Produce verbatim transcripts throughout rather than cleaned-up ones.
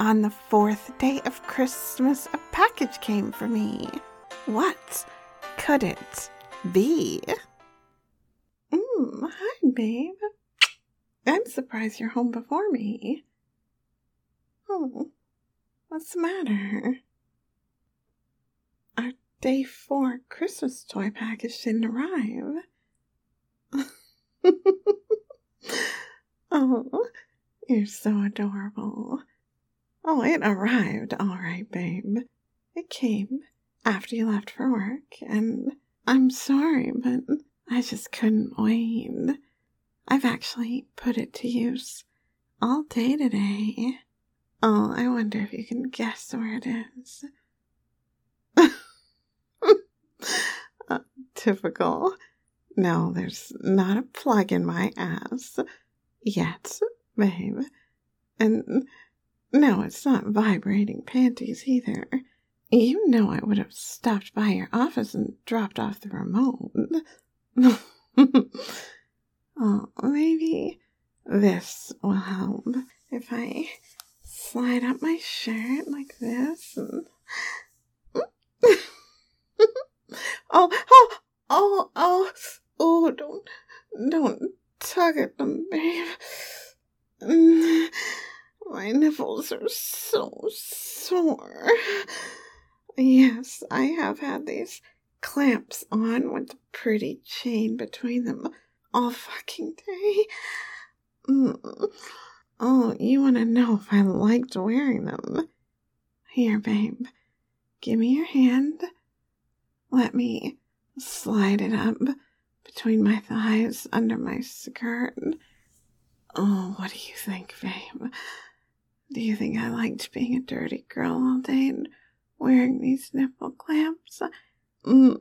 On the fourth day of Christmas, a package came for me. What could it be? Mm, hi, babe. I'm surprised you're home before me. Oh, what's the matter? Our day four Christmas toy package didn't arrive. Oh, you're so adorable. Oh, it arrived, all right, babe. It came after you left for work, and I'm sorry, but I just couldn't wait. I've actually put it to use all day today. Oh, I wonder if you can guess where it is. uh, typical. No, there's not a plug in my ass. Yet, babe. And no, it's not vibrating panties either. You know I would have stopped by your office and dropped off the remote. Oh, maybe this will help. If I slide up my shirt like this and... oh, oh, oh, oh, oh, don't, don't tug at them, babe. My nipples are so sore. Yes, I have had these clamps on with the pretty chain between them all fucking day. Mm. Oh, you want to know if I liked wearing them? Here, babe. Give me your hand. Let me slide it up between my thighs under my skirt. Oh, what do you think, babe? Do you think I liked being a dirty girl all day and wearing these nipple clamps? Mm.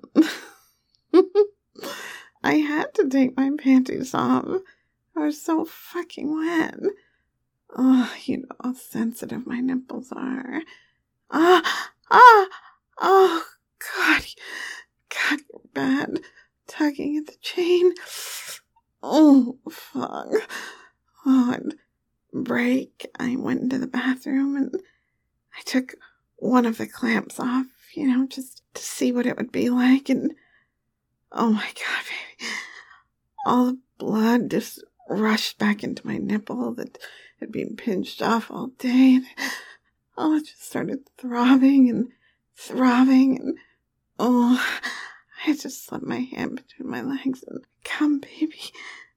I had to take my panties off. I was so fucking wet. Oh, you know how sensitive my nipples are. Ah, ah, oh, God. God, you're bad. Tugging at the chain. Oh, fuck. Oh, and break. I went into the bathroom and I took one of the clamps off, you know, just to see what it would be like. And oh my God, baby. All the blood just rushed back into my nipple that had been pinched off all day. And oh, it just started throbbing and throbbing. And oh, I just slipped my hand between my legs and come, baby.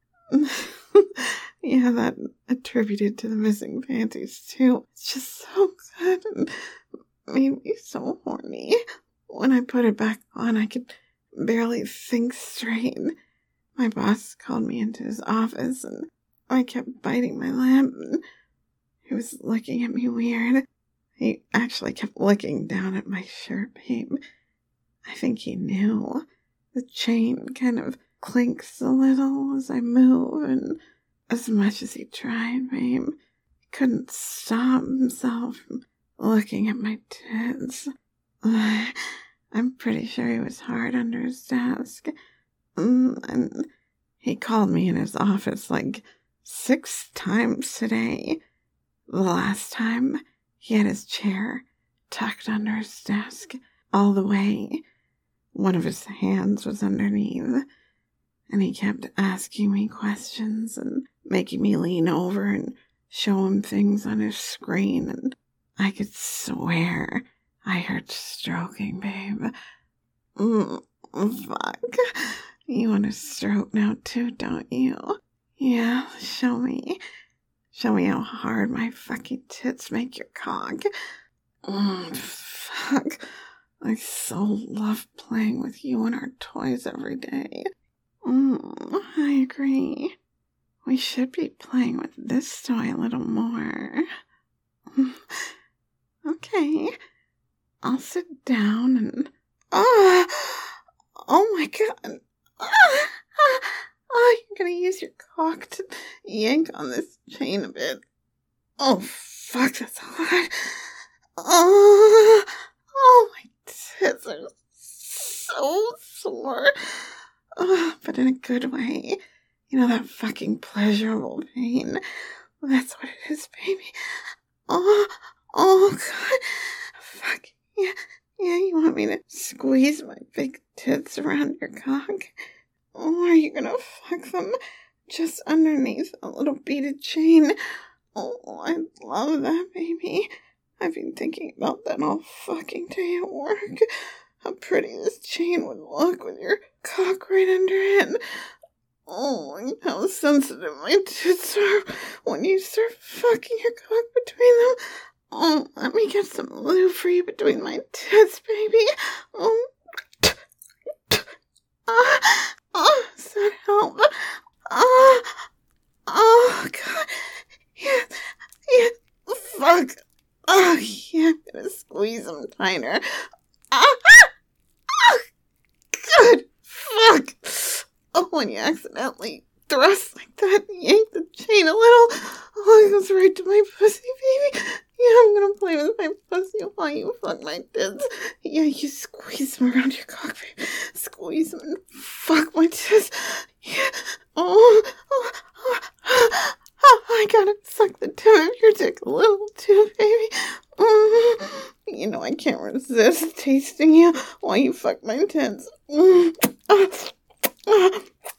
Yeah, that attributed to the missing panties, too. It's just so good and made me so horny. When I put it back on, I could barely think straight. My boss called me into his office, and I kept biting my lip, and he was looking at me weird. He actually kept looking down at my shirt, babe. I think he knew. The chain kind of clinks a little as I move, and as much as he tried, babe, he couldn't stop himself from looking at my tits. I'm pretty sure he was hard under his desk. And he called me in his office like six times today. The last time, he had his chair tucked under his desk all the way. One of his hands was underneath. And he kept asking me questions and making me lean over and show him things on his screen. And I could swear I heard stroking, babe. Mm, fuck. You want to stroke now too, don't you? Yeah, show me. Show me how hard my fucking tits make your cock. Mm, fuck. I so love playing with you and our toys every day. Mm, I agree. We should be playing with this toy a little more. Okay. I'll sit down and... Oh, oh my God. Oh, oh, you're gonna use your cock to yank on this chain a bit. Oh, fuck, that's hard. Oh, oh, my tits are so sore. Oh, but in a good way. You know, that fucking pleasurable pain. That's what it is, baby. Oh, your cock? Or are you gonna fuck them just underneath a little beaded chain? Oh, I love that, baby. I've been thinking about that all fucking day at work. How pretty this chain would look with your cock right under it. Oh, and how sensitive my tits are when you start fucking your cock between them. Oh, let me get some lube for you between my tits, baby. Oh, ah, oh, does that help? Ah, oh, God. Yeah, yeah, fuck. Oh, yeah, I'm gonna squeeze them tighter. Ah, ah, good, fuck. Oh, when you accidentally thrust like that, yank the chain a little. Oh, it goes right to my pussy, baby. Yeah, I'm gonna play with my pussy while you fuck my tits. Yeah, you squeeze them around your cock, baby. Squeeze them and fuck my tits. Yeah. Oh, oh, oh, oh, oh, I gotta suck the tip of your dick a little too, baby. Mm. You know I can't resist tasting you while you fuck my tits. Mm. Oh. Oh.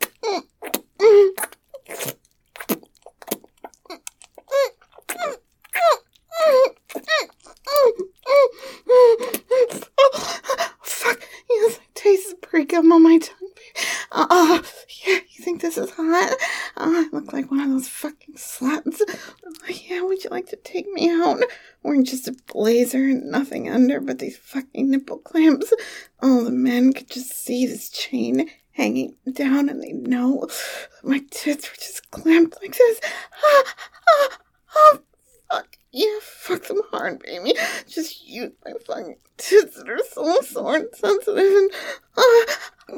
Fuck, yes, I taste the pre-gum on my tongue, baby. Oh, yeah, you think this is hot? Oh, I look like one of those fucking sluts. Oh, yeah, would you like to take me out? Wearing just a blazer and nothing under but these fucking nipple clamps. Oh, the men could just see this chain hanging down and they know my tits were just clamped like this. Oh, oh, oh, fuck. Yeah, fuck them hard, baby. Just use my fucking tits that are so sore and sensitive and... Uh,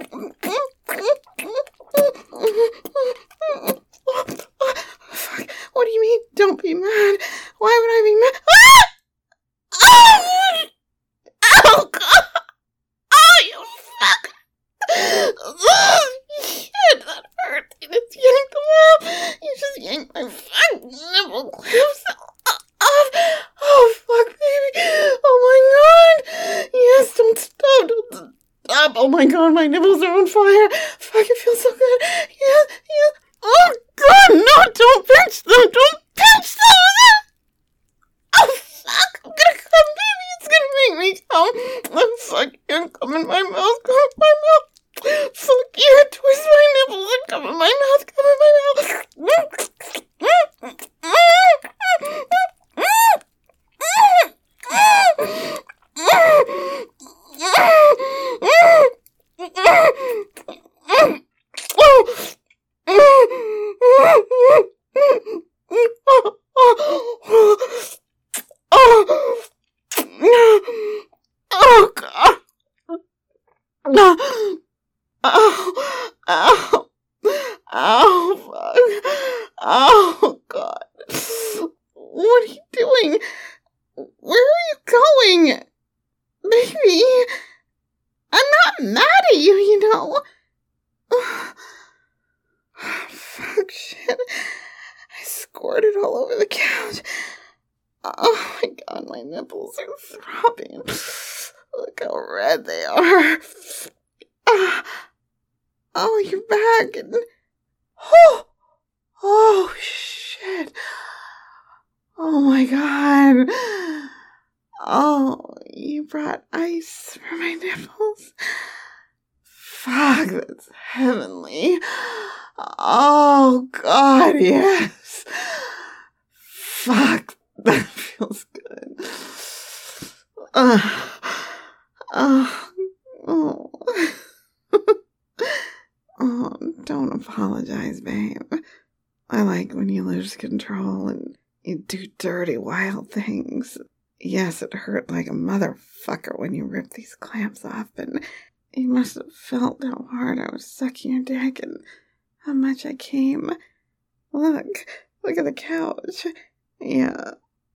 fuck. What do you mean? Don't be mad. Why would I be mad? Ah! Oh, God! Oh, you fuck! Oh, shit, that hurt. You just yanked them off. You just yanked my fucking nipple clamps off. Oh, fuck, baby. Oh, my God. Yes, don't stop. Don't stop. Oh, my God, my nipples are on fire. Fuck, it feels so good. Yes, yes. Oh, God, no, don't pinch them. Don't pinch them. Oh, fuck. I'm gonna come, baby. It's gonna make me come. Oh, fuck, you come in my mouth. Come in my mouth. Fuck yeah, twist my nipples and come in my mouth, come in my mouth. Oh, God. No. Oh, ow, ow, fuck, oh, God, what are you doing? Where are you going? Baby, I'm not mad at you, you know. Oh, fuck, shit, I squirted all over the couch. Oh, my God, my nipples are throbbing. Look how red they are. Oh, oh, you're back. And, oh, oh, shit. Oh, my God. Oh, you brought ice for my nipples. Fuck, that's heavenly. Oh, God, yes. Fuck, that feels good. Uh, oh, oh. Oh, don't apologize, babe. I like when you lose control and you do dirty, wild things. Yes, it hurt like a motherfucker when you ripped these clamps off, but you must have felt how hard I was sucking your dick and how much I came. Look, look at the couch. Yeah.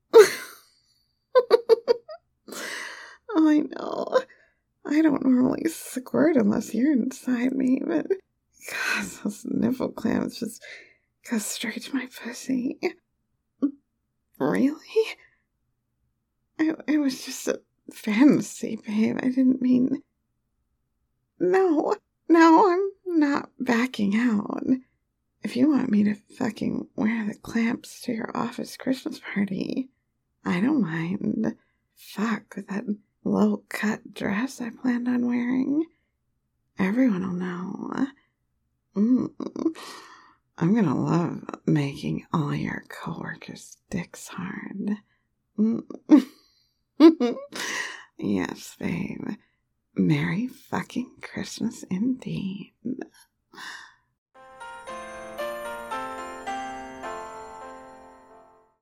Oh, I know. I don't normally squirt unless you're inside me, but God, those nipple clamps just go straight to my pussy. Really? It, it was just a fantasy, babe. I didn't mean... No. No, I'm not backing out. If you want me to fucking wear the clamps to your office Christmas party, I don't mind. Fuck, with that low-cut dress I planned on wearing. Everyone will know. Mm. I'm gonna love making all your coworkers' dicks hard. Mm. Yes, babe. Merry fucking Christmas indeed.